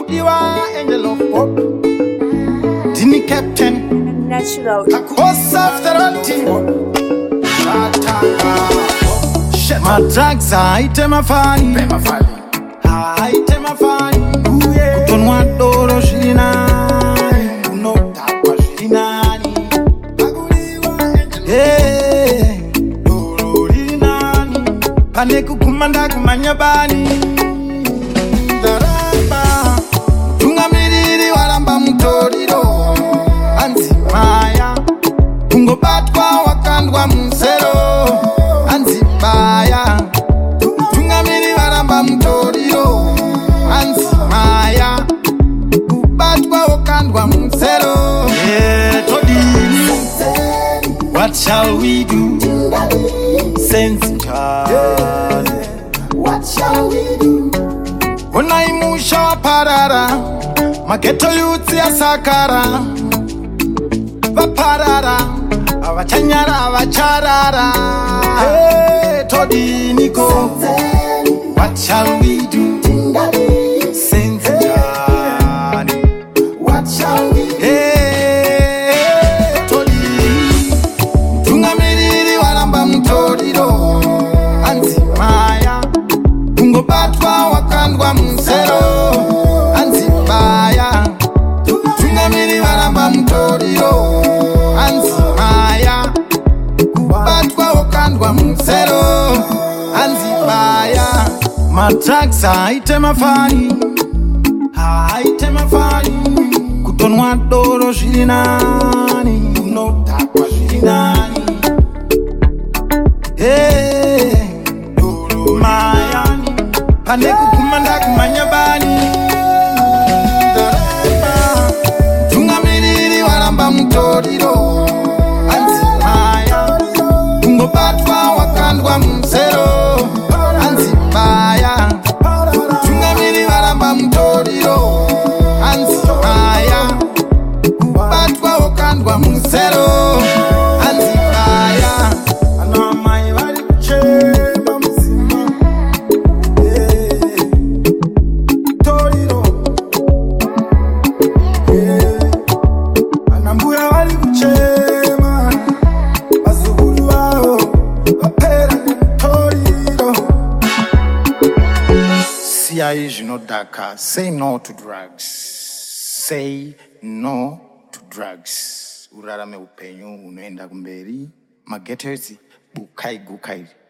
Diwa, angel of pop. Dini captain. Natural. What's after all team? My drugs are item of fun. Item of fun. Don't want Doro Shina. No, that was Shinani. Hey, Doro Shinani. Paneku Kumanda Kumanyabani. Daramba. Tungamiriri Waramba Mutoriro. Anzi Maya. Tungo Batwa Wakandwa Musero. Anzi Maya. Tungamiri Waramba Mutoriro. Anzi Maya. Kubatwa Wakandwa Musero. Yeah, Todini. What shall we do? Sense child. What shall we do? Unaimusha parara. Mageto yuti ya sakara. Vaparara. Avachanyara avacharara. Hey, Todini go. What shall we do? Sense child. What shall we do? Hey, Todini. Tungamiriri Waramba Mutoriro. Anzi Maya. Tungo Batwa Wakandwa Musero. Anzi Maya. Tungamiriri Waramba Mutoriro. Anzi Maya. Kubatwa Wakandwa Musero. Anzi Maya. My drugs are item of fun. Item of fun. Kutonwa Doro Shinani. No, that was Shinani. Hey, Doro Mayani. Paneku Kumanda Kumanyabani. Daramba. Tungamiriri Waramba Mutoriro. Anzi Maya. Tungo Batwa Wakandwa Musero. Anzi Maya. Tungamiriri Waramba Mutoriro. Anzi Maya. Kubatwa Wakandwa Musero. Anzi Maya. Anamai wali kuchema mzima. Toriro. Anambuya wali kuchema. Bazukulu wao wapera ni Toriro. CIA Jinodaka, say no to drugs. Say no to drugs. Urarame upenyu unoenda kumberi. Magetezi bukai gukai.